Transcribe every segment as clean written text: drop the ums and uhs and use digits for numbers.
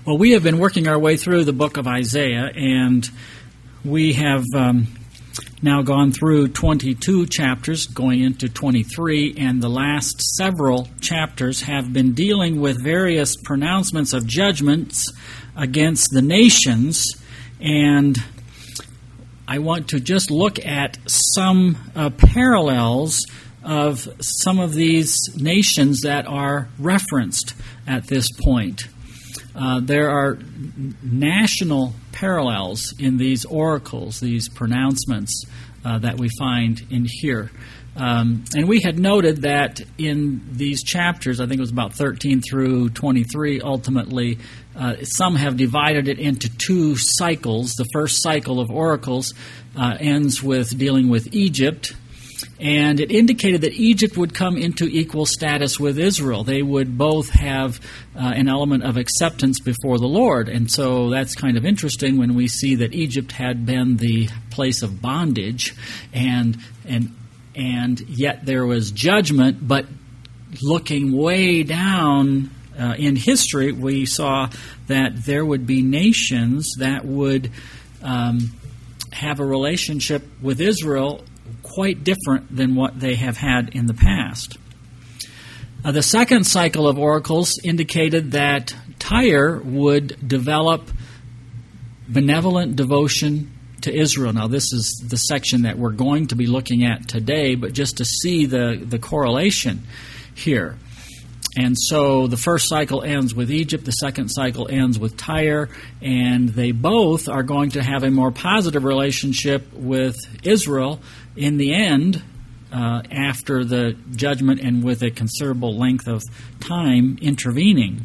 Well, we have been working our way through the book of Isaiah, and we have now gone through 22 chapters, going into 23, and the last several chapters have been dealing with various pronouncements of judgments against the nations, and I want to just look at some parallels of some of these nations that are referenced at this point. There are national parallels in these oracles, these pronouncements that we find in here. And we had noted that in these chapters, I think it was about 13 through 23, ultimately, some have divided it into two cycles. The first cycle of oracles ends with dealing with Egypt, and it indicated that Egypt would come into equal status with Israel. They would both have an element of acceptance before the Lord. And so that's kind of interesting when we see that Egypt had been the place of bondage, and yet there was judgment. But looking way down in history, we saw that there would be nations that would have a relationship with Israel quite different than what they have had in the past. The second cycle of oracles indicated that Tyre would develop benevolent devotion to Israel. Now, this is the section that we're going to be looking at today, but just to see the correlation here. And so the first cycle ends with Egypt, the second cycle ends with Tyre, and they both are going to have a more positive relationship with Israel in the end, after the judgment and with a considerable length of time intervening.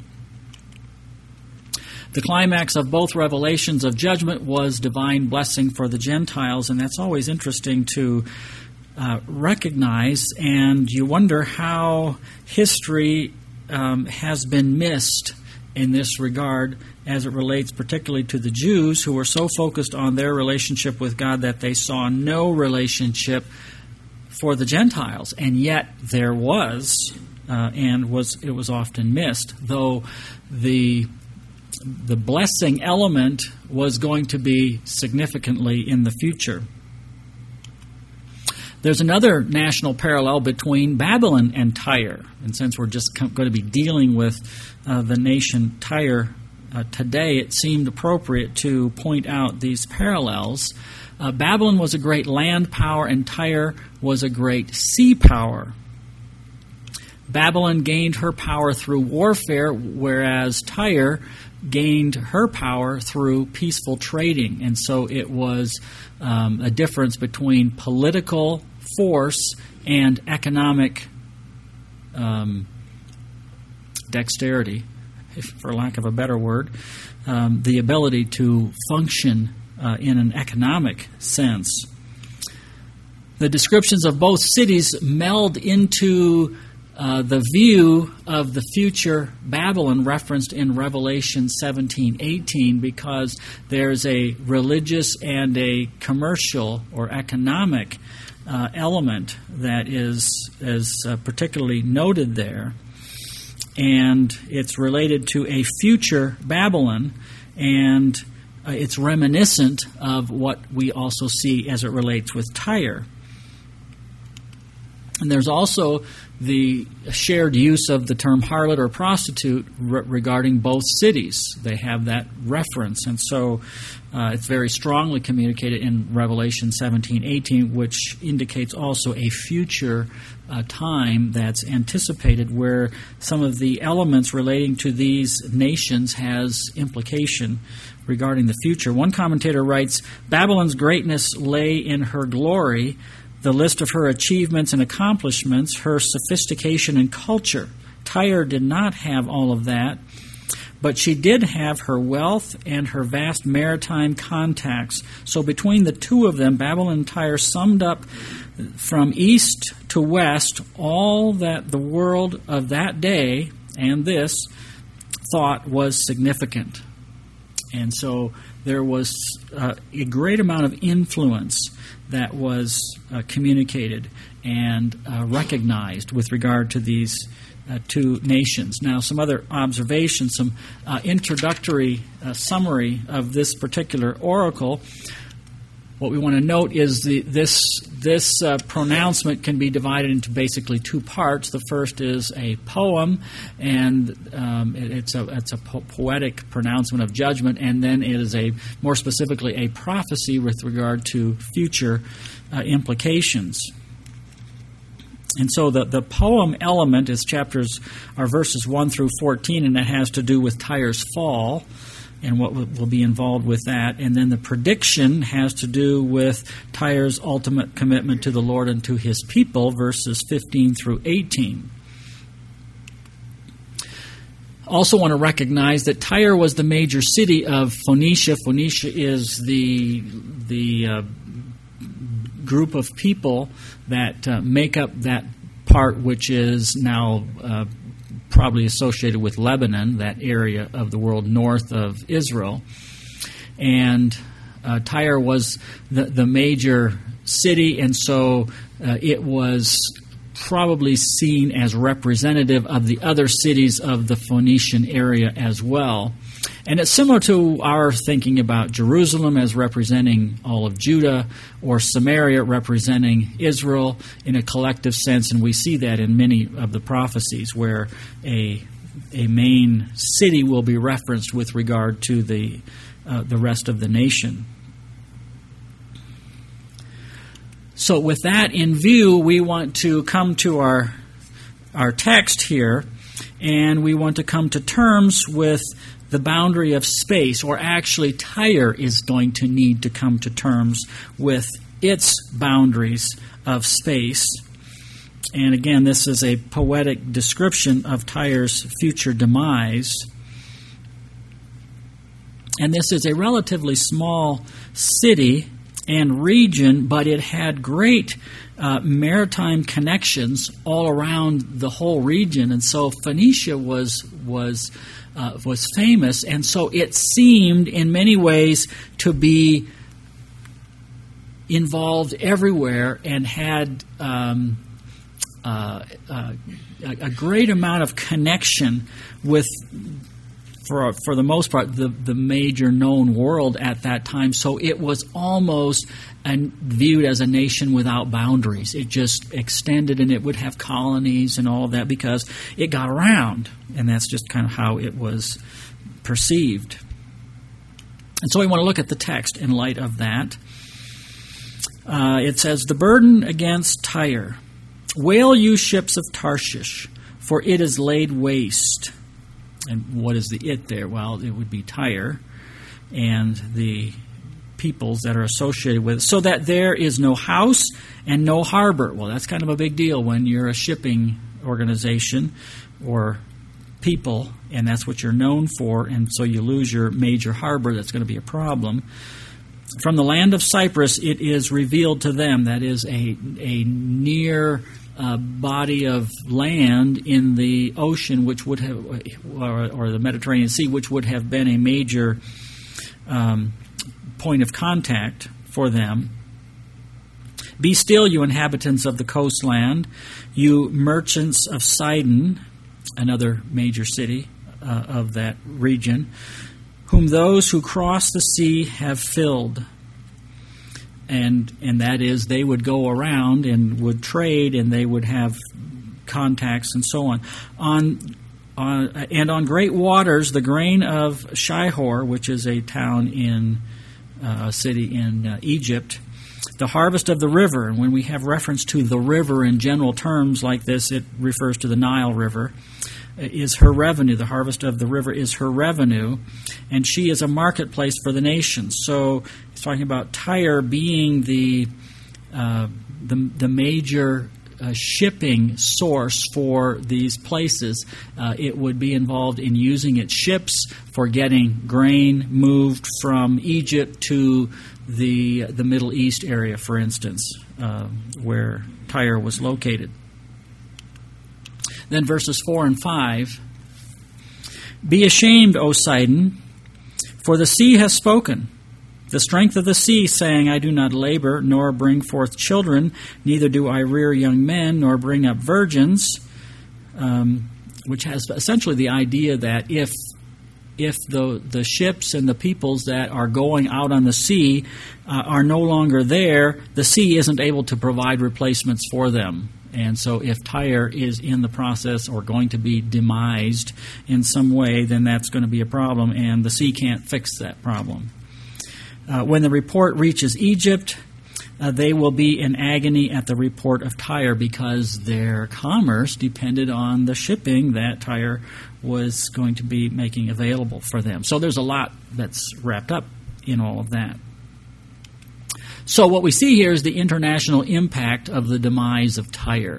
The climax of both revelations of judgment was divine blessing for the Gentiles, and that's always interesting to recognize, and you wonder how history has been missed in this regard as it relates particularly to the Jews, who were so focused on their relationship with God that they saw no relationship for the Gentiles, and yet there was, it was often missed, though the blessing element was going to be significantly in the future. There's another national parallel between Babylon and Tyre, and since we're just going to be dealing with the nation Tyre today, it seemed appropriate to point out these parallels. Babylon was a great land power, and Tyre was a great sea power. Babylon gained her power through warfare, whereas Tyre gained her power through peaceful trading. And so it was a difference between political force and economic dexterity, for lack of a better word, the ability to function in an economic sense. The descriptions of both cities meld into the view of the future Babylon referenced in Revelation 17:18, because there's a religious and a commercial or economic element that is particularly noted there. And it's related to a future Babylon, and it's reminiscent of what we also see as it relates with Tyre. And there's also the shared use of the term harlot or prostitute regarding both cities. They have that reference, and so it's very strongly communicated in Revelation 17:18, which indicates also a future time that's anticipated, where some of the elements relating to these nations has implication regarding the future. One commentator writes, "Babylon's greatness lay in her glory, the list of her achievements and accomplishments, her sophistication and culture. Tyre did not have all of that, but she did have her wealth and her vast maritime contacts. So between the two of them, Babylon and Tyre summed up from east to west all that the world of that day and this thought was significant." And so there was a great amount of influence that was communicated and recognized with regard to these two nations. Now, some other observations, some introductory summary of this particular oracle. What we want to note is this pronouncement can be divided into basically two parts. The first is a poem, and it's a poetic pronouncement of judgment, and then it is more specifically a prophecy with regard to future implications. And so the poem element is verses 1 through 14, and it has to do with Tyre's fall and what will be involved with that. And then the prediction has to do with Tyre's ultimate commitment to the Lord and to his people, verses 15 through 18. Also want to recognize that Tyre was the major city of Phoenicia. Phoenicia is the group of people that make up that part which is now probably associated with Lebanon, that area of the world north of Israel. And Tyre was the major city, and so it was probably seen as representative of the other cities of the Phoenician area as well. And it's similar to our thinking about Jerusalem as representing all of Judah, or Samaria representing Israel in a collective sense, and we see that in many of the prophecies where a main city will be referenced with regard to the rest of the nation. So with that in view, we want to come to our text here, and we want to come to terms with the boundary of space, or actually Tyre is going to need to come to terms with its boundaries of space. And again, this is a poetic description of Tyre's future demise. And this is a relatively small city and region, but it had great maritime connections all around the whole region, and so Phoenicia was famous, and so it seemed in many ways to be involved everywhere and had a great amount of connection with, for the most part, the major known world at that time. So it was almost viewed as a nation without boundaries. It just extended, and it would have colonies and all of that because it got around, and that's just kind of how it was perceived. And so we want to look at the text in light of that. It says, "The burden against Tyre. Wail, you ships of Tarshish, for it is laid waste." And what is the it there? Well, it would be Tyre and the peoples that are associated with it. "So that there is no house and no harbor." Well, that's kind of a big deal when you're a shipping organization or people, and that's what you're known for, and so you lose your major harbor. That's going to be a problem. "From the land of Cyprus it is revealed to them." That is a near body of land in the ocean, which would have, or the Mediterranean Sea, which would have been a major point of contact for them. "Be still, you inhabitants of the coastland, you merchants of Sidon," another major city of that region, "whom those who cross the sea have filled." And that is, they would go around and would trade, and they would have contacts and so on. And on great waters, the grain of Shihor, which is a town in a city in Egypt, "the harvest of the river." And when we have reference to the river in general terms like this, it refers to the Nile River. "Is her revenue." The harvest of the river is her revenue, and she is a marketplace for the nations. So he's talking about Tyre being the major shipping source for these places. It would be involved in using its ships for getting grain moved from Egypt to the Middle East area, for instance, where Tyre was located. Then verses 4 and 5. "Be ashamed, O Sidon, for the sea has spoken. The strength of the sea, saying, I do not labor, nor bring forth children, neither do I rear young men, nor bring up virgins. which has essentially the idea that if the ships and the peoples that are going out on the sea are no longer there, the sea isn't able to provide replacements for them. And so if Tyre is in the process or going to be demised in some way, then that's going to be a problem, and the sea can't fix that problem. When the report reaches Egypt, they will be in agony at the report of Tyre because their commerce depended on the shipping that Tyre was going to be making available for them. So there's a lot that's wrapped up in all of that. So what we see here is the international impact of the demise of Tyre.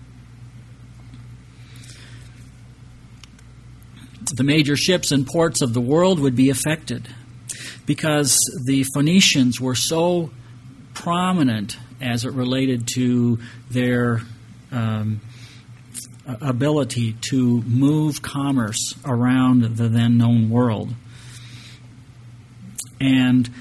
The major ships and ports of the world would be affected because the Phoenicians were so prominent as it related to their ability to move commerce around the then known world. And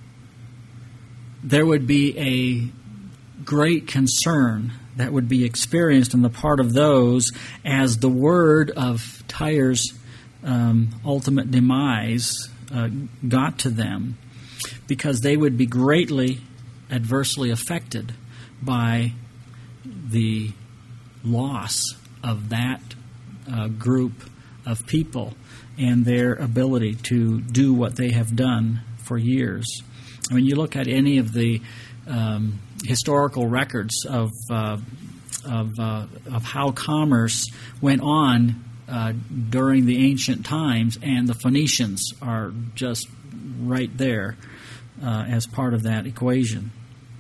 there would be a great concern that would be experienced on the part of those as the word of Tyre's ultimate demise got to them, because they would be greatly adversely affected by the loss of that group of people and their ability to do what they have done for years. When you look at any of the historical records of how commerce went on during the ancient times, and the Phoenicians are just right there as part of that equation.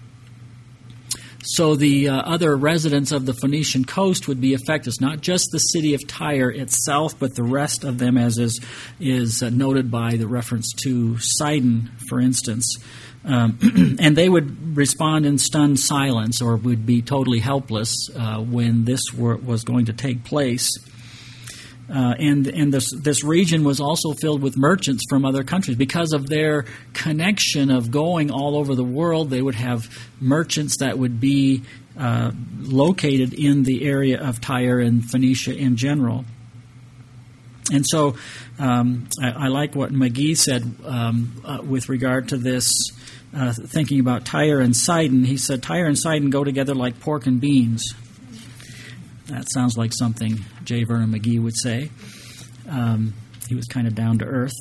So the other residents of the Phoenician coast would be affected. It's not just the city of Tyre itself, but the rest of them, as is noted by the reference to Sidon, for instance. And they would respond in stunned silence, or would be totally helpless when this was going to take place. And this region was also filled with merchants from other countries. Because of their connection of going all over the world, they would have merchants that would be located in the area of Tyre and Phoenicia in general. And so I like what McGee said with regard to this, thinking about Tyre and Sidon. He said, Tyre and Sidon go together like pork and beans. That sounds like something J. Vernon McGee would say. He was kind of down to earth.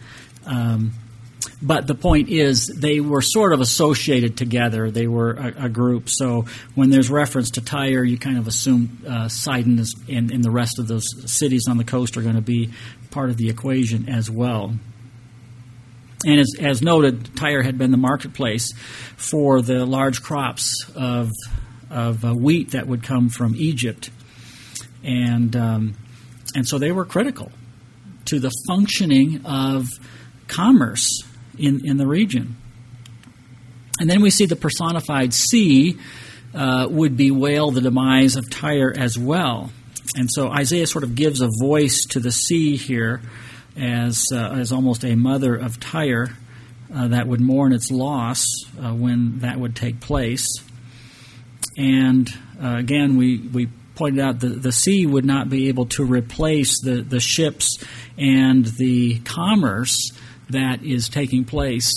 But the point is, they were sort of associated together. They were a group. So when there's reference to Tyre, you kind of assume Sidon is, and the rest of those cities on the coast are going to be part of the equation as well. And as noted, Tyre had been the marketplace for the large crops of wheat that would come from Egypt. And so they were critical to the functioning of commerce in the region. And then we see the personified sea would bewail the demise of Tyre as well. And so Isaiah sort of gives a voice to the sea here as almost a mother of Tyre that would mourn its loss when that would take place. And again, we pointed out the sea would not be able to replace the ships and the commerce that is taking place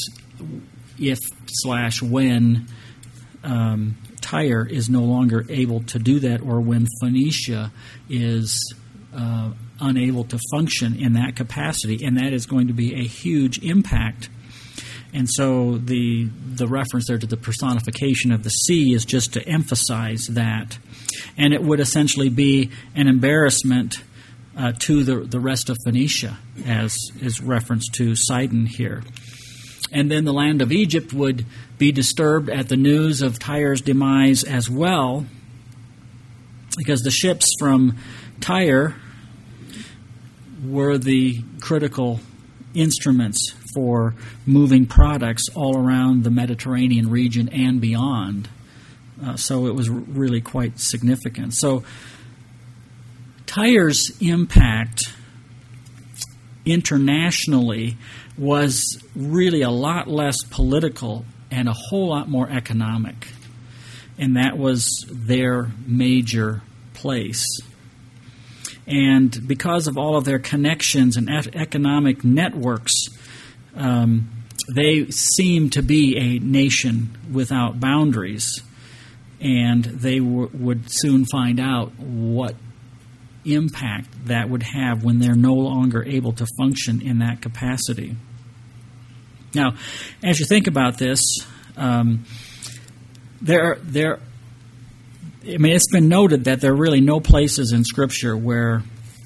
if/when Tyre is no longer able to do that, or when Phoenicia is unable to function in that capacity, and that is going to be a huge impact. And so the reference there to the personification of the sea is just to emphasize that. And it would essentially be an embarrassment to the rest of Phoenicia, as is reference to Sidon here. And then the land of Egypt would be disturbed at the news of Tyre's demise as well, because the ships from Tyre were the critical instruments for moving products all around the Mediterranean region and beyond. So it was really quite significant. So Tyre's impact internationally was really a lot less political and a whole lot more economic. And that was their major place. And because of all of their connections and economic networks, they seem to be a nation without boundaries. And they would soon find out what impact that would have when they're no longer able to function in that capacity. Now, as you think about this, it's been noted that there are really no places in Scripture where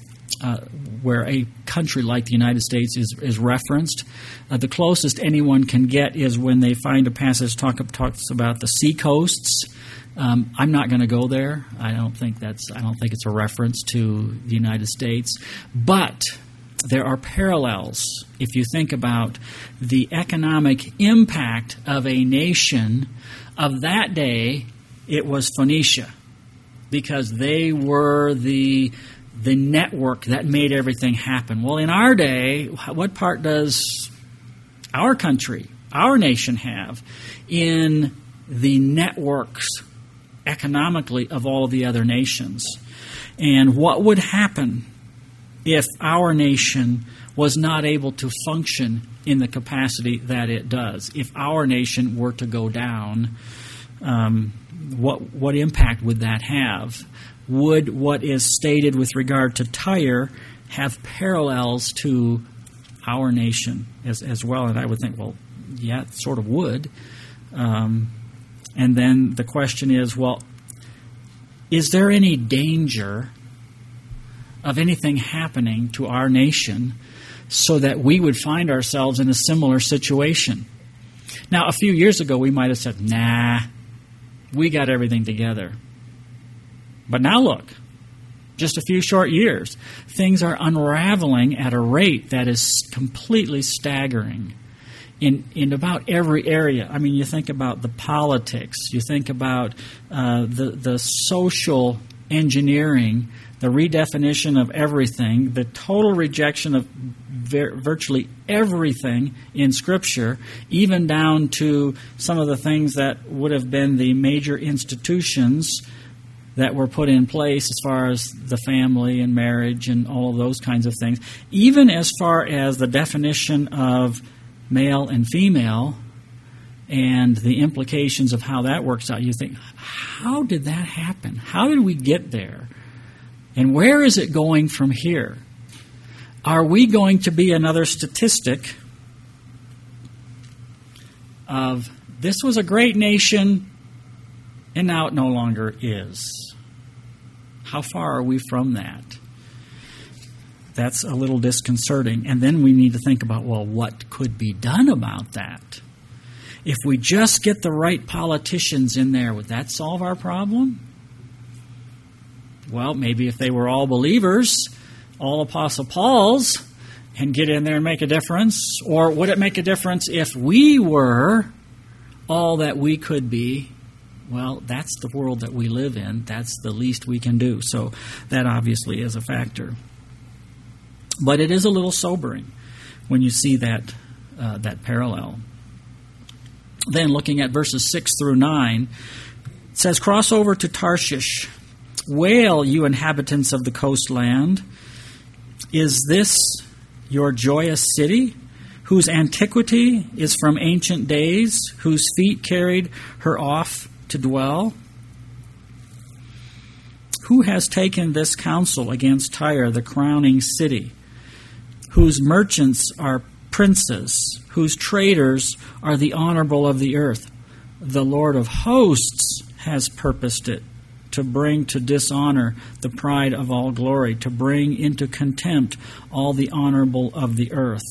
a country like the United States is referenced. The closest anyone can get is when they find a passage talks about the sea coasts. I'm not going to go there. I don't think it's a reference to the United States. But there are parallels. If you think about the economic impact of a nation of that day, it was Phoenicia, because they were the network that made everything happen. Well, in our day, what part does our country, our nation have in the networks economically of all of the other nations? And what would happen if our nation was not able to function in the capacity that it does? If our nation were to go down, what impact would that have? Would what is stated with regard to Tyre have parallels to our nation as well? And I would think, well, yeah, it sort of would. And then the question is, well, is there any danger of anything happening to our nation so that we would find ourselves in a similar situation? Now, a few years ago, we might have said, nah, we got everything together. But now look, just a few short years, things are unraveling at a rate that is completely staggering in about every area. I mean, you think about the politics, you think about the social engineering, the redefinition of everything, the total rejection of virtually everything in Scripture, even down to some of the things that would have been the major institutions that were put in place as far as the family and marriage and all of those kinds of things, even as far as the definition of male and female and the implications of how that works out. You think, how did that happen? How did we get there? And where is it going from here? Are we going to be another statistic of this was a great nation and now it no longer is? How far are we from that? That's a little disconcerting. And then we need to think about, well, what could be done about that? If we just get the right politicians in there, would that solve our problem? Well, maybe if they were all believers, all Apostle Pauls, and get in there and make a difference. Or would it make a difference if we were all that we could be? Well, that's the world that we live in. That's the least we can do. So that obviously is a factor. But it is a little sobering when you see that parallel. Then looking at verses 6 through 9, it says, "Cross over to Tarshish. Wail, you inhabitants of the coastland. Is this your joyous city, whose antiquity is from ancient days, whose feet carried her off to dwell? Who has taken this counsel against Tyre, the crowning city, whose merchants are princes, whose traders are the honorable of the earth? The Lord of hosts has purposed it, to bring to dishonor the pride of all glory, to bring into contempt all the honorable of the earth."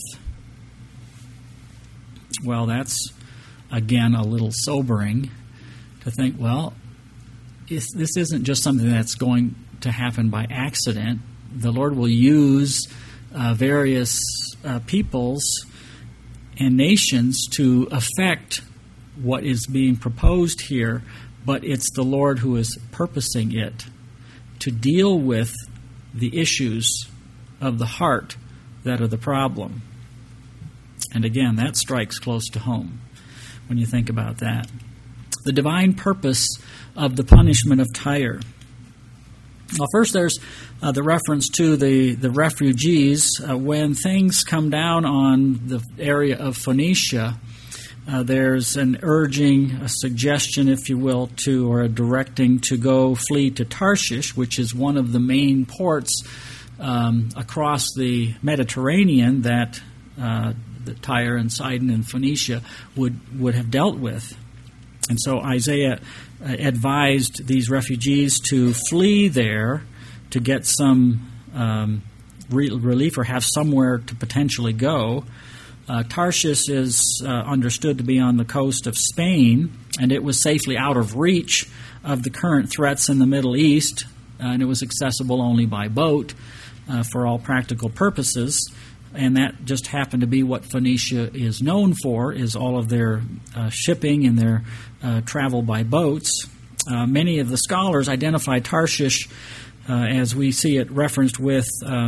Well, that's, again, a little sobering to think, well, this isn't just something that's going to happen by accident. The Lord will use various peoples and nations to affect what is being proposed here, but it's the Lord who is purposing it to deal with the issues of the heart that are the problem. And again, that strikes close to home when you think about that. The divine purpose of the punishment of Tyre. Well, first there's the reference to the refugees. When things come down on the area of Phoenicia, there's an urging, a suggestion, if you will, or a directing to go flee to Tarshish, which is one of the main ports across the Mediterranean that Tyre and Sidon and Phoenicia would have dealt with. And so Isaiah advised these refugees to flee there to get some relief or have somewhere to potentially go. Tarshish is understood to be on the coast of Spain, and it was safely out of reach of the current threats in the Middle East, and it was accessible only by boat for all practical purposes. And that just happened to be what Phoenicia is known for, is all of their shipping and their travel by boats. Many of the scholars identify Tarshish as we see it referenced with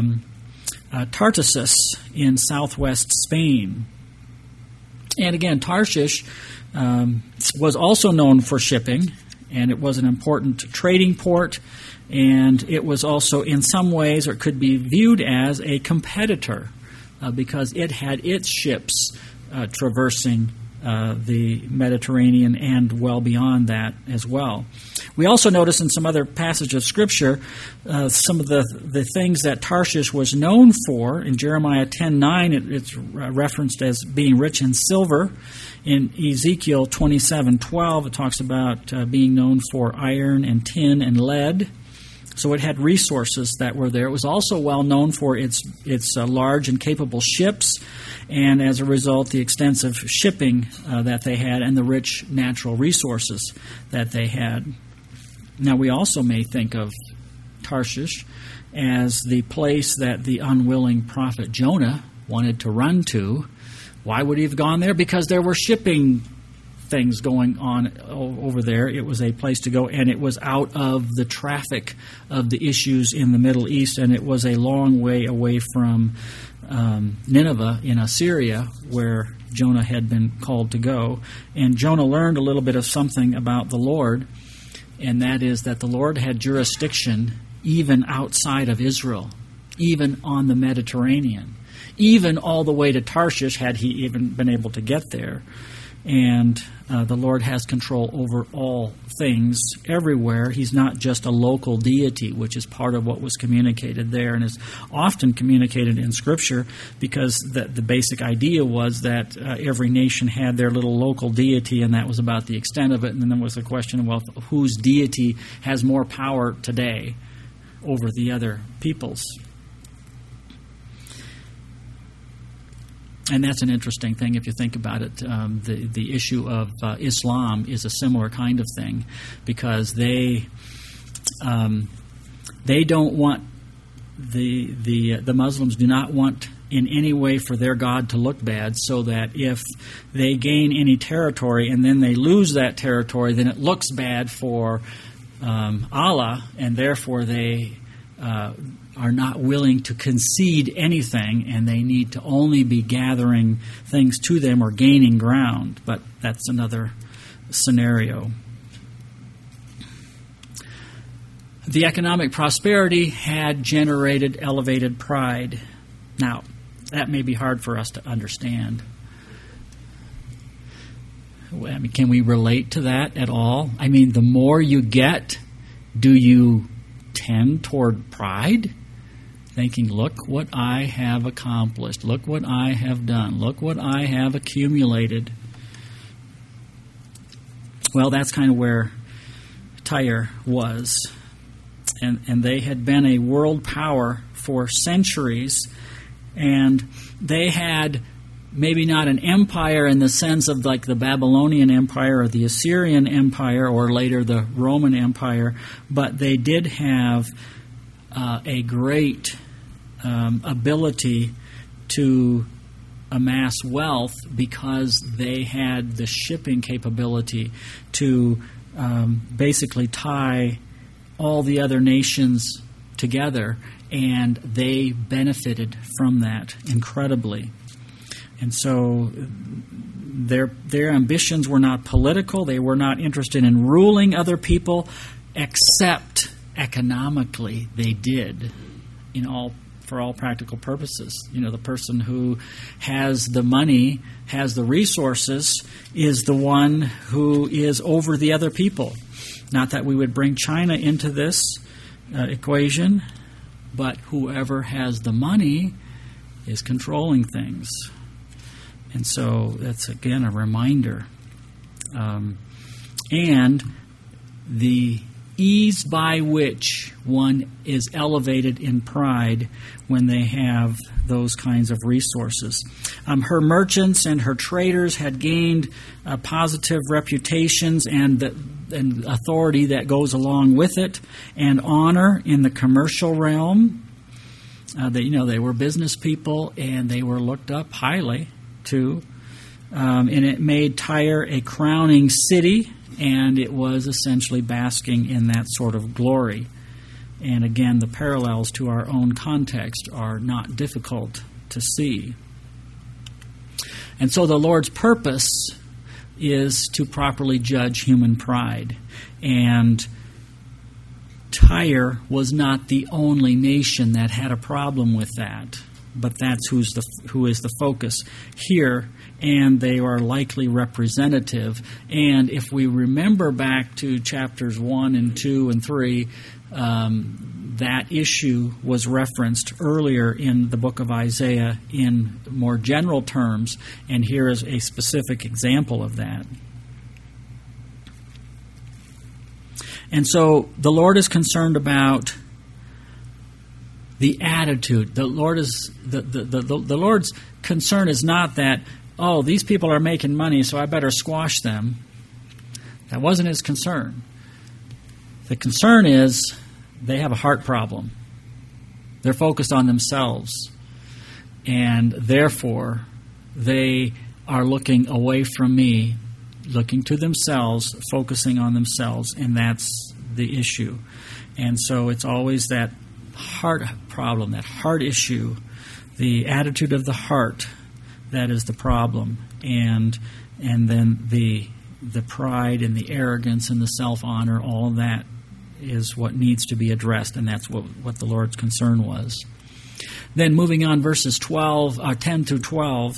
Tartessus in southwest Spain. And again, Tarshish was also known for shipping, and it was an important trading port, and it was also in some ways, or could be viewed as, a competitor because it had its ships traversing the Mediterranean and well beyond that as well. We also notice in some other passages of Scripture some of the things that Tarshish was known for. In Jeremiah 10:9, it's referenced as being rich in silver. In Ezekiel 27:12, it talks about being known for iron and tin and lead. So it had resources that were there. It was also well known for its large and capable ships, and as a result, the extensive shipping that they had and the rich natural resources that they had. Now, we also may think of Tarshish as the place that the unwilling prophet Jonah wanted to run to. Why would he have gone there? Because there were shipping things going on over there. It was a place to go, and it was out of the traffic of the issues in the Middle East, and it was a long way away from Nineveh in Assyria, where Jonah had been called to go. And Jonah learned a little bit of something about the Lord, and that is that the Lord had jurisdiction even outside of Israel, even on the Mediterranean, even all the way to Tarshish, had he even been able to get there. And the Lord has control over all things everywhere. He's not just a local deity, which is part of what was communicated there and is often communicated in Scripture, because the basic idea was that every nation had their little local deity, and that was about the extent of it. And then there was the question of, well, whose deity has more power today over the other peoples? And that's an interesting thing if you think about it. The issue of Islam is a similar kind of thing, because they don't want the Muslims do not want in any way for their God to look bad, so that if they gain any territory and then they lose that territory, then it looks bad for Allah, and therefore they are not willing to concede anything, and they need to only be gathering things to them or gaining ground. But that's another scenario. The economic prosperity had generated elevated pride. Now, that may be hard for us to understand. I mean, can we relate to that at all? I mean, the more you get, do you tend toward pride? Thinking, look what I have accomplished. Look what I have done. Look what I have accumulated. Well, that's kind of where Tyre was. And they had been a world power for centuries. And they had maybe not an empire in the sense of like the Babylonian Empire or the Assyrian Empire or later the Roman Empire, but they did have a great ability to amass wealth, because they had the shipping capability to basically tie all the other nations together, and they benefited from that incredibly. And so their ambitions were not political. They were not interested in ruling other people, except economically they did for all practical purposes. The person who has the money, has the resources, is the one who is over the other people. Not that we would bring China into this equation, but whoever has the money is controlling things. And so that's, again, a reminder. And the ease by which one is elevated in pride when they have those kinds of resources. Her merchants and her traders had gained positive reputations and authority that goes along with it, and honor in the commercial realm. They were business people, and they were looked up highly too. And it made Tyre a crowning city, and it was essentially basking in that sort of glory. And again, the parallels to our own context are not difficult to see. And so the Lord's purpose is to properly judge human pride. And Tyre was not the only nation that had a problem with that, but that's who is the focus here, and they are likely representative. And if we remember back to chapters 1 and 2 and 3, that issue was referenced earlier in the book of Isaiah in more general terms, and here is a specific example of that. And so the Lord is concerned about the attitude. The Lord's concern is not that, oh, these people are making money, so I better squash them. That wasn't his concern. The concern is they have a heart problem. They're focused on themselves, and therefore they are looking away from me, looking to themselves, focusing on themselves, and that's the issue. And so it's always that heart problem, that heart issue, the attitude of the heart, that is the problem. And then the pride and the arrogance and the self-honor, all of that is what needs to be addressed, and that's what the Lord's concern was. Then moving on, verses 10 through 12,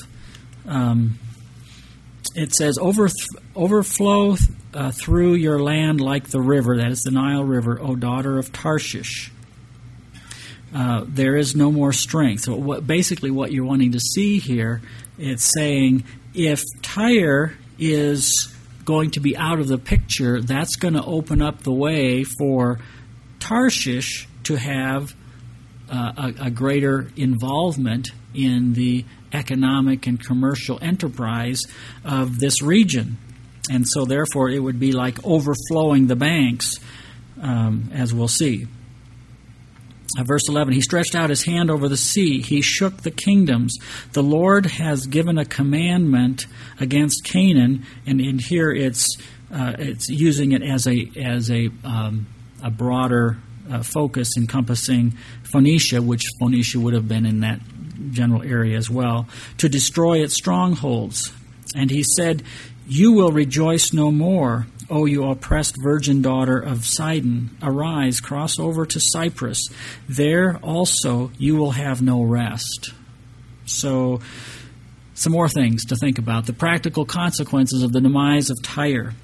it says, overflow through your land like the river, that is the Nile River, O daughter of Tarshish. There is no more strength. So basically what you're wanting to see here, it's saying if Tyre is going to be out of the picture, that's going to open up the way for Tarshish to have a greater involvement in the economic and commercial enterprise of this region. And so therefore it would be like overflowing the banks, as we'll see. Verse 11, he stretched out his hand over the sea. He shook the kingdoms. The Lord has given a commandment against Canaan, and in here it's using it as a broader focus encompassing Phoenicia, which Phoenicia would have been in that general area as well, to destroy its strongholds. And he said, you will rejoice no more, O you oppressed virgin daughter of Sidon. Arise, cross over to Cyprus. There also you will have no rest. So, some more things to think about. The practical consequences of the demise of Tyre.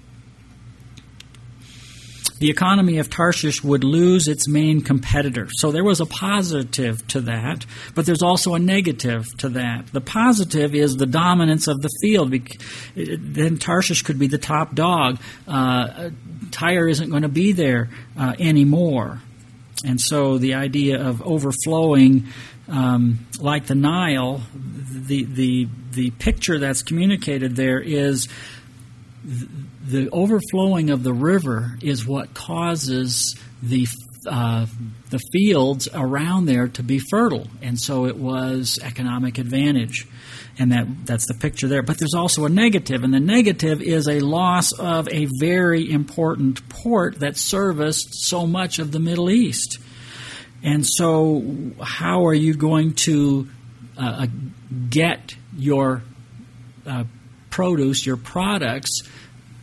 The economy of Tarshish would lose its main competitor. So there was a positive to that, but there's also a negative to that. The positive is the dominance of the field. Then Tarshish could be the top dog. Tyre isn't going to be there anymore. And so the idea of overflowing like the Nile, the picture that's communicated there is the overflowing of the river is what causes the fields around there to be fertile, and so it was economic advantage, and that's the picture there. But there's also a negative, and the negative is a loss of a very important port that serviced so much of the Middle East. And so how are you going to get your produce, your products,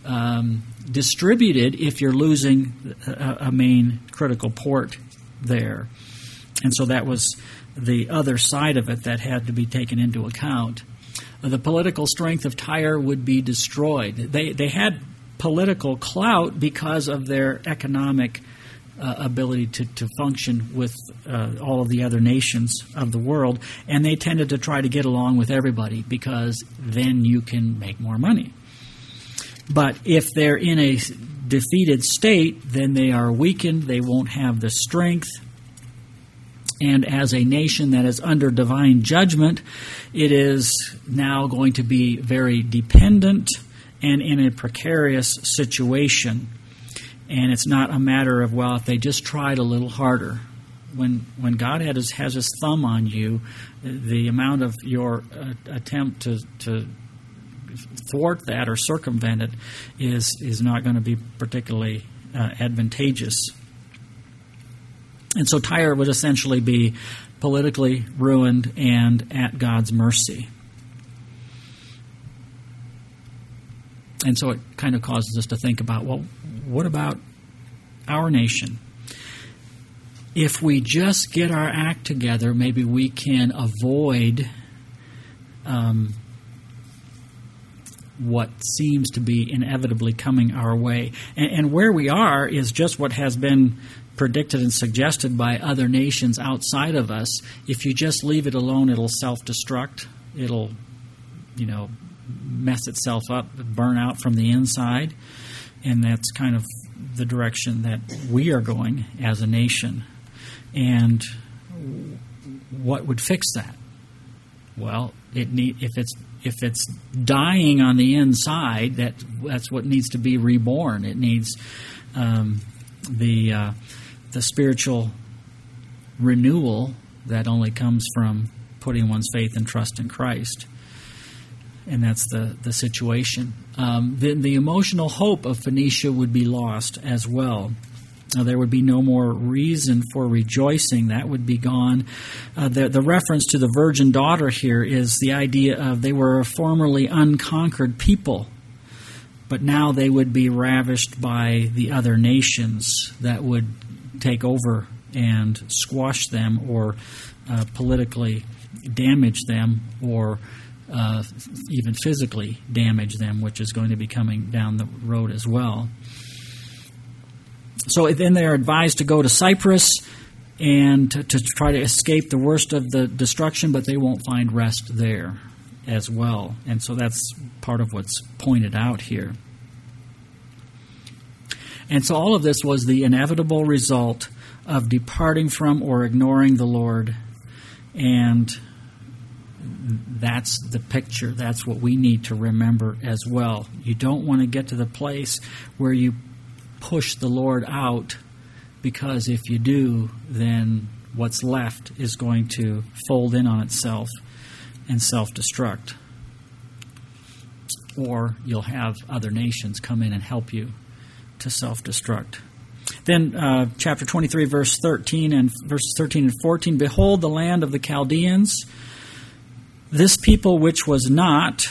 distributed if you're losing a main critical port there. And so that was the other side of it that had to be taken into account. The political strength of Tyre would be destroyed. They had political clout because of their economic ability to function with all of the other nations of the world, and they tended to try to get along with everybody because then you can make more money. But if they're in a defeated state, then they are weakened, they won't have the strength, and as a nation that is under divine judgment, it is now going to be very dependent and in a precarious situation. And it's not a matter of, well, if they just tried a little harder. When God has his thumb on you, the amount of your attempt to thwart that or circumvent it is not going to be particularly advantageous. And so Tyre would essentially be politically ruined and at God's mercy. And so it kind of causes us to think about, well, what about our nation? If we just get our act together, maybe we can avoid what seems to be inevitably coming our way. And where we are is just what has been predicted and suggested by other nations outside of us. If you just leave it alone, it'll self-destruct. It'll, mess itself up, burn out from the inside. And that's kind of the direction that we are going as a nation. And what would fix that? Well, if it's dying on the inside, that's what needs to be reborn. It needs the spiritual renewal that only comes from putting one's faith and trust in Christ. And that's the situation. The emotional hope of Phoenicia would be lost as well. There would be no more reason for rejoicing. That would be gone. The reference to the virgin daughter here is the idea of they were a formerly unconquered people, but now they would be ravished by the other nations that would take over and squash them or politically damage them or even physically damage them, which is going to be coming down the road as well. So then they are advised to go to Cyprus and to try to escape the worst of the destruction, but they won't find rest there as well. And so that's part of what's pointed out here. And so all of this was the inevitable result of departing from or ignoring the Lord. And that's the picture. That's what we need to remember as well. You don't want to get to the place where you push the Lord out, because if you do, then what's left is going to fold in on itself and self-destruct. Or you'll have other nations come in and help you to self-destruct. Then chapter 23, verse 13 and verses 13 and 14, "Behold the land of the Chaldeans, this people which was not,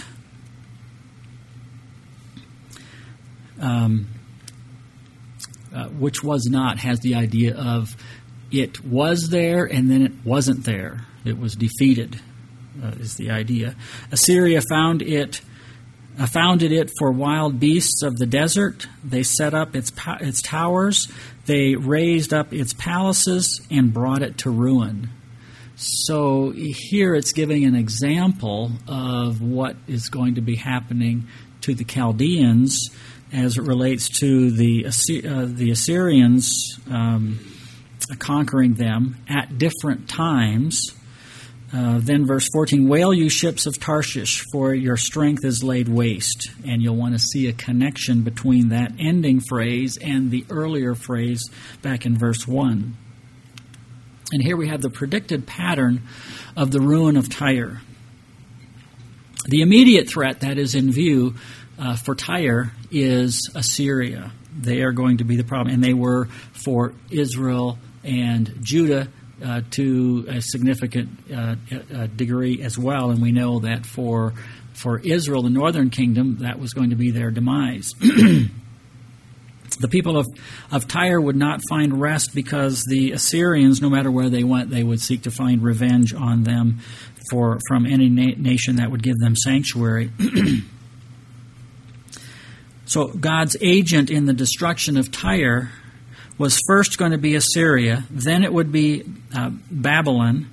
has the idea of it was there and then it wasn't there. It was defeated, is the idea. Assyria founded it for wild beasts of the desert. They set up its towers. They raised up its palaces and brought it to ruin." So here it's giving an example of what is going to be happening to the Chaldeans as it relates to the Assyrians conquering them at different times. Then verse 14, "Wail, you ships of Tarshish, for your strength is laid waste." And you'll want to see a connection between that ending phrase and the earlier phrase back in verse 1. And here we have the predicted pattern of the ruin of Tyre. The immediate threat that is in view for Tyre is Assyria. They are going to be the problem, and they were for Israel and Judah to a significant degree as well. And we know that for for Israel, the northern kingdom, that was going to be their demise. The people of Tyre would not find rest because the Assyrians, no matter where they went, they would seek to find revenge on them from any nation that would give them sanctuary. So God's agent in the destruction of Tyre was first going to be Assyria, then it would be Babylonia,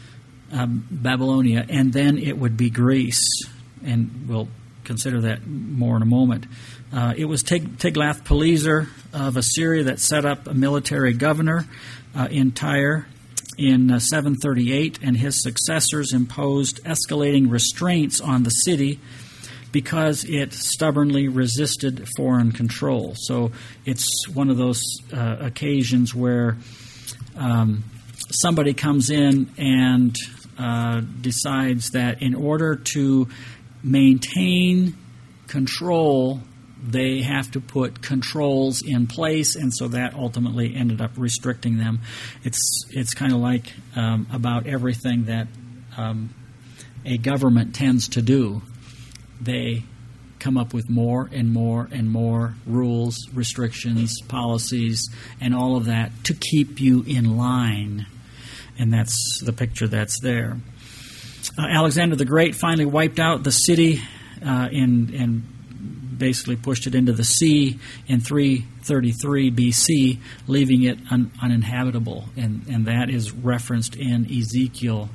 and then it would be Greece. And we'll consider that more in a moment. It was Tiglath-Pileser of Assyria that set up a military governor in Tyre in 738, and his successors imposed escalating restraints on the city because it stubbornly resisted foreign control. So it's one of those occasions where somebody comes in and decides that in order to maintain control, they have to put controls in place, and so that ultimately ended up restricting them. It's kind of like about everything that a government tends to do. They come up with more and more and more rules, restrictions, policies, and all of that to keep you in line. And that's the picture that's there. Alexander the Great finally wiped out the city and basically pushed it into the sea in 333 BC, leaving it uninhabitable. And that is referenced in Ezekiel.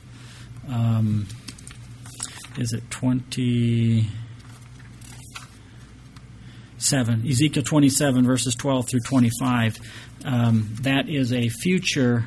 Is it 27? Ezekiel 27, verses 12 through 25. That is a future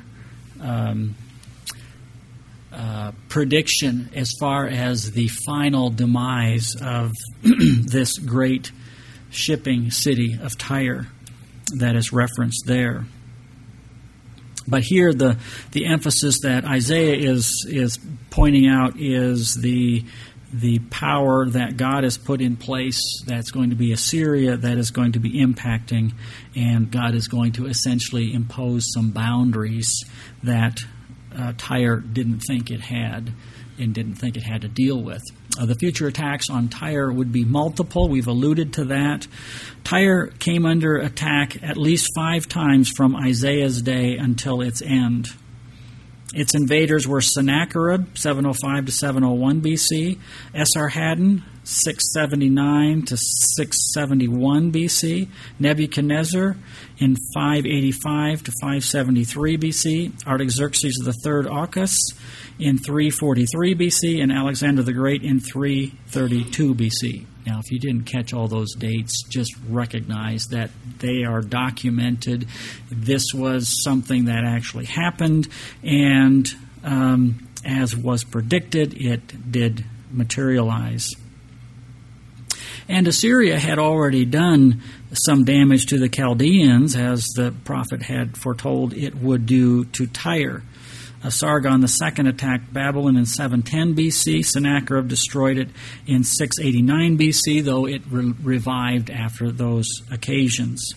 prediction as far as the final demise of this great shipping city of Tyre that is referenced there. But here the emphasis that Isaiah is pointing out is the power that God has put in place that's going to be Assyria, that is going to be impacting, and God is going to essentially impose some boundaries that Tyre didn't think it had and didn't think it had to deal with. The future attacks on Tyre would be multiple. We've alluded to that. Tyre came under attack at least 5 times from Isaiah's day until its end. Its invaders were Sennacherib, 705 to 701 BC, Esarhaddon, 679 to 671 BC, Nebuchadnezzar in 585 to 573 BC, Artaxerxes III Ochus in 343 BC, and Alexander the Great in 332 BC. Now, if you didn't catch all those dates, just recognize that they are documented. This was something that actually happened, and as was predicted, it did materialize. And Assyria had already done some damage to the Chaldeans, as the prophet had foretold it would do to Tyre. Sargon II attacked Babylon in 710 BC. Sennacherib destroyed it in 689 BC, though it revived after those occasions.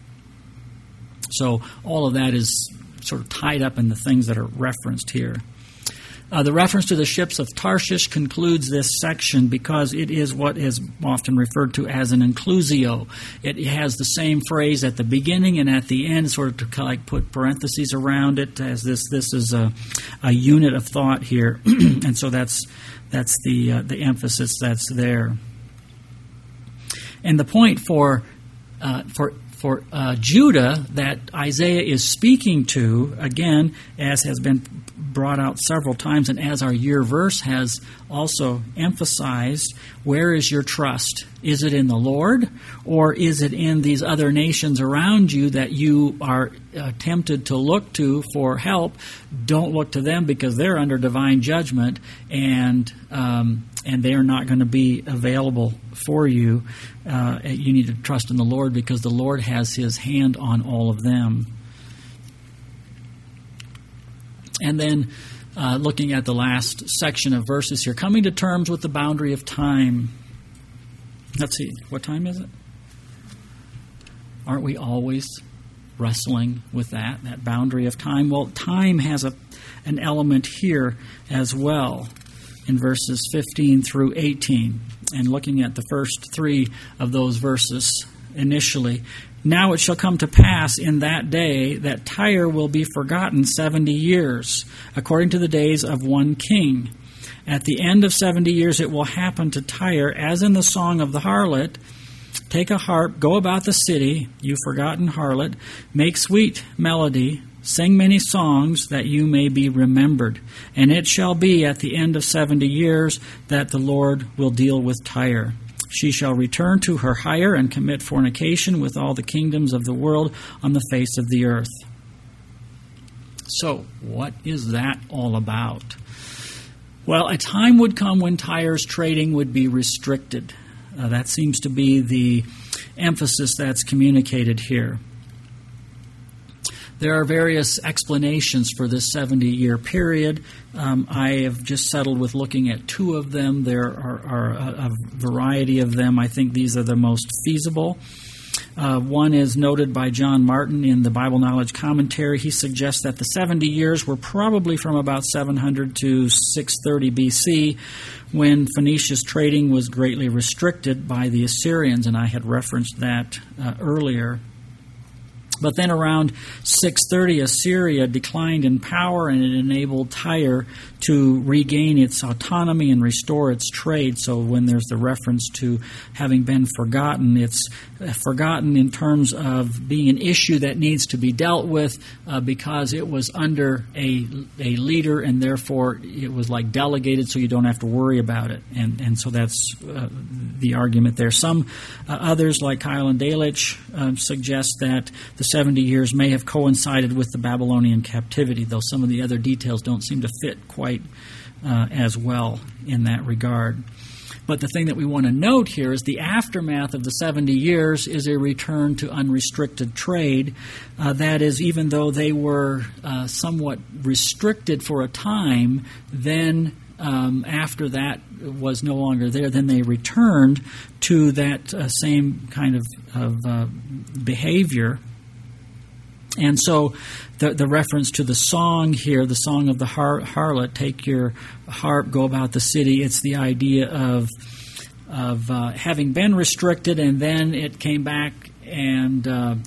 So all of that is sort of tied up in the things that are referenced here. The reference to the ships of Tarshish concludes this section because it is what is often referred to as an inclusio. It has the same phrase at the beginning and at the end, sort of to kind of like put parentheses around it, as this is a unit of thought here, and so that's the emphasis that's there. And the point for Judah that Isaiah is speaking to, again, as has been brought out several times, and as our year verse has also emphasized, where is your trust? Is it in the Lord, or is it in these other nations around you that you are tempted to look to for help? Don't look to them because they're under divine judgment, and they are not going to be available for you. You need to trust in the Lord because the Lord has His hand on all of them. And then looking at the last section of verses here, coming to terms with the boundary of time. Let's see, what time is it? Aren't we always wrestling with that boundary of time? Well, time has an element here as well. in verses 15 through 18. And looking at the first three of those verses initially, now it shall come to pass in that day that Tyre will be forgotten 70 years, according to the days of one king. At the end of 70 years it will happen to Tyre, as in the song of the harlot, take a harp, go about the city, you forgotten harlot, make sweet melody, sing many songs, that you may be remembered. And it shall be at the end of 70 years that the Lord will deal with Tyre. She shall return to her hire and commit fornication with all the kingdoms of the world on the face of the earth. So, what is that all about? Well, a time would come when Tyre's trading would be restricted. That seems to be the emphasis that's communicated here. There are various explanations for this 70-year period. I have just settled with looking at two of them. There are a variety of them. I think these are the most feasible. One is noted by John Martin in the Bible Knowledge Commentary. He suggests that the 70 years were probably from about 700 to 630 BC, when Phoenicia's trading was greatly restricted by the Assyrians, and I had referenced that earlier. But then around 630, Assyria declined in power, and it enabled Tyre to regain its autonomy and restore its trade. So when there's the reference to having been forgotten, it's forgotten in terms of being an issue that needs to be dealt with because it was under a leader, and therefore it was like delegated, so you don't have to worry about it. And so that's the argument there. Some others, like Kyle and Delitzsch, suggest that the 70 years may have coincided with the Babylonian captivity, though some of the other details don't seem to fit quite as well in that regard. But the thing that we want to note here is the aftermath of the 70 years is a return to unrestricted trade. That is, even though they were somewhat restricted for a time, then after that was no longer there, then they returned to that same kind of behavior. And so the reference to the song here, the song of the harlot, take your harp, go about the city, it's the idea of having been restricted, and then it came back and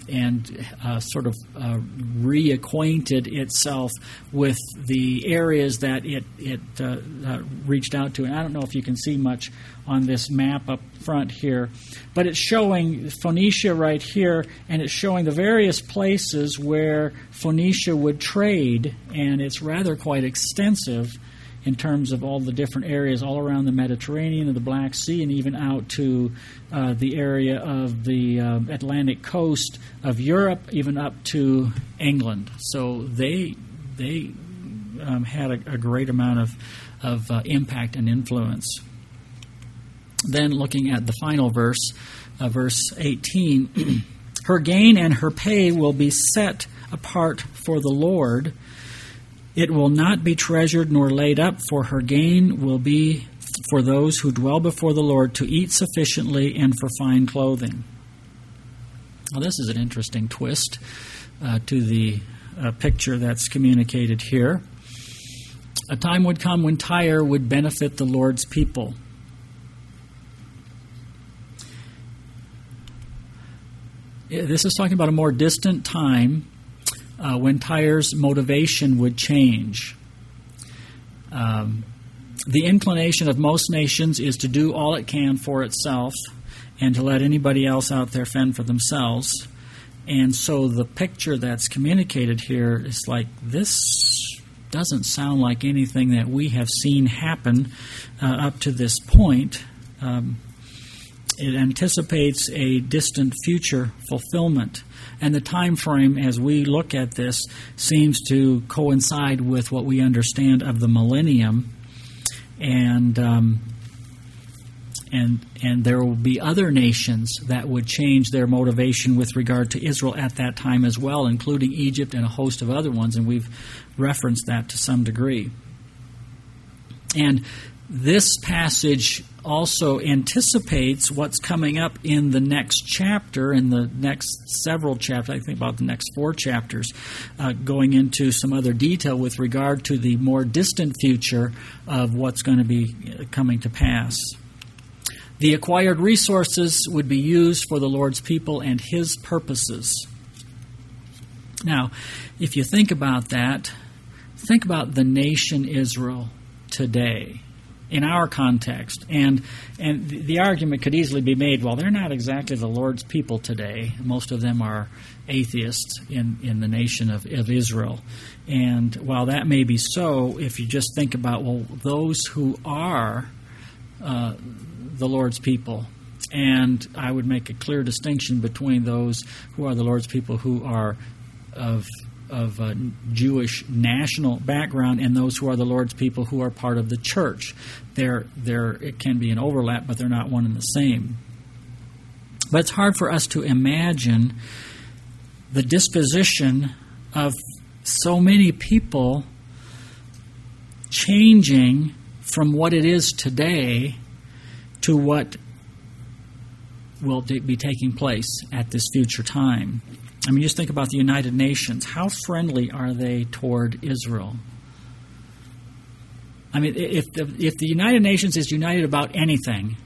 sort of reacquainted itself with the areas that it reached out to. And I don't know if you can see much on this map up front here, but it's showing Phoenicia right here, and it's showing the various places where Phoenicia would trade, and it's rather quite extensive in terms of all the different areas all around the Mediterranean and the Black Sea, and even out to the area of the Atlantic coast of Europe, even up to England. So they had a great amount of impact and influence. Then looking at the final verse, verse 18, her gain and her pay will be set apart for the Lord. It will not be treasured nor laid up, for her gain will be for those who dwell before the Lord to eat sufficiently and for fine clothing. Well, this is an interesting twist to the picture that's communicated here. A time would come when Tyre would benefit the Lord's people. This is talking about a more distant time when Tyre's motivation would change. The inclination of most nations is to do all it can for itself and to let anybody else out there fend for themselves. And so the picture that's communicated here is like, this doesn't sound like anything that we have seen happen up to this point. It anticipates a distant future fulfillment. And the time frame, as we look at this, seems to coincide with what we understand of the millennium. And there will be other nations that would change their motivation with regard to Israel at that time as well, including Egypt and a host of other ones, and we've referenced that to some degree. And this passage also anticipates what's coming up in the next chapter, in the next several chapters, I think about the next 4 chapters, going into some other detail with regard to the more distant future of what's going to be coming to pass. The acquired resources would be used for the Lord's people and His purposes. Now, if you think about that, think about the nation Israel today, in our context. And the argument could easily be made, well, they're not exactly the Lord's people today. Most of them are atheists in the nation of Israel. And while that may be so, if you just think about, well, those who are the Lord's people, and I would make a clear distinction between those who are the Lord's people who are of Jewish national background and those who are the Lord's people who are part of the church. It can be an overlap, but they're not one and the same. But it's hard for us to imagine the disposition of so many people changing from what it is today to what will be taking place at this future time. I mean, just think about the United Nations. How friendly are they toward Israel? I mean, if the United Nations is united about anything,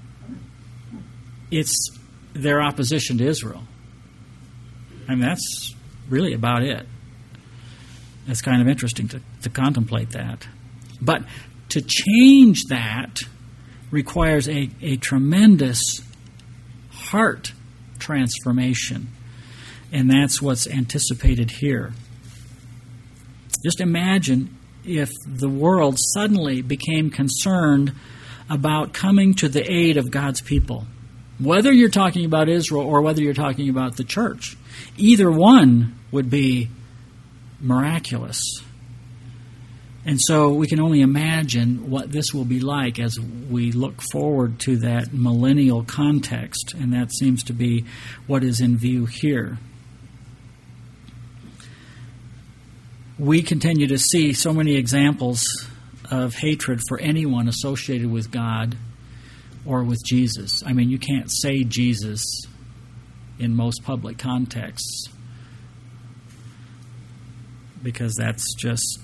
it's their opposition to Israel. I mean, that's really about it. It's kind of interesting to contemplate that. But to change that requires a tremendous heart transformation. And that's what's anticipated here. Just imagine if the world suddenly became concerned about coming to the aid of God's people. Whether you're talking about Israel or whether you're talking about the church. Either one would be miraculous. And so we can only imagine what this will be like as we look forward to that millennial context. And that seems to be what is in view here. We continue to see so many examples of hatred for anyone associated with God or with Jesus. I mean, you can't say Jesus in most public contexts because that's just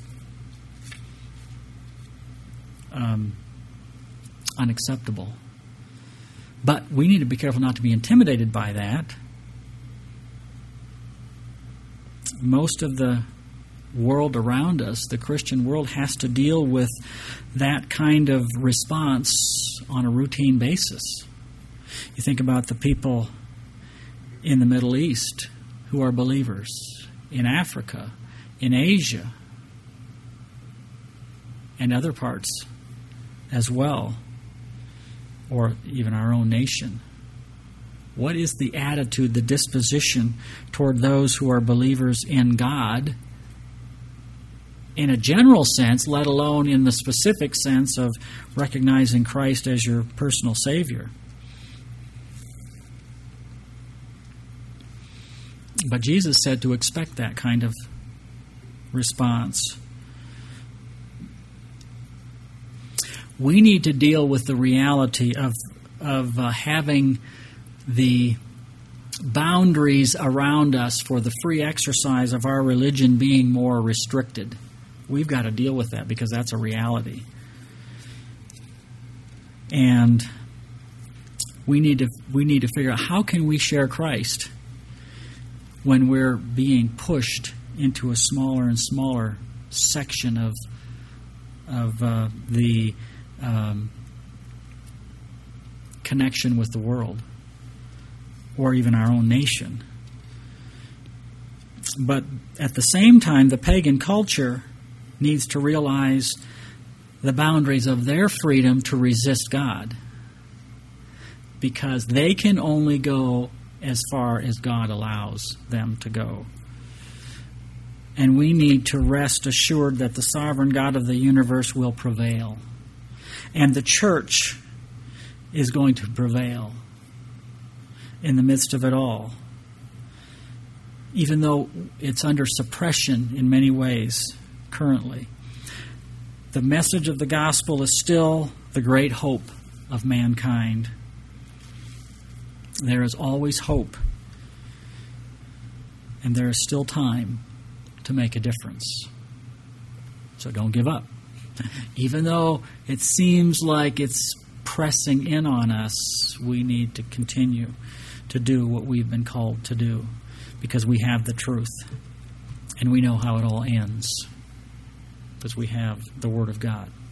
unacceptable. But we need to be careful not to be intimidated by that. Most of the world around us, the Christian world, has to deal with that kind of response on a routine basis. You think about the people in the Middle East who are believers, in Africa, in Asia, and other parts as well, or even our own nation. What is the attitude, the disposition toward those who are believers in God in a general sense, let alone in the specific sense of recognizing Christ as your personal Savior? But Jesus said to expect that kind of response. We need to deal with the reality of having the boundaries around us for the free exercise of our religion being more restricted. We've got to deal with that because that's a reality. And we need to figure out how can we share Christ when we're being pushed into a smaller and smaller section of the connection with the world or even our own nation. But at the same time, the pagan culture needs to realize the boundaries of their freedom to resist God, because they can only go as far as God allows them to go. And we need to rest assured that the sovereign God of the universe will prevail. And the church is going to prevail in the midst of it all, even though it's under suppression in many ways currently. the message of the gospel is still the great hope of mankind. There is always hope, and there is still time to make a difference. So don't give up. Even though it seems like it's pressing in on us, we need to continue to do what we've been called to do, because we have the truth, and we know how it all ends, because we have the Word of God.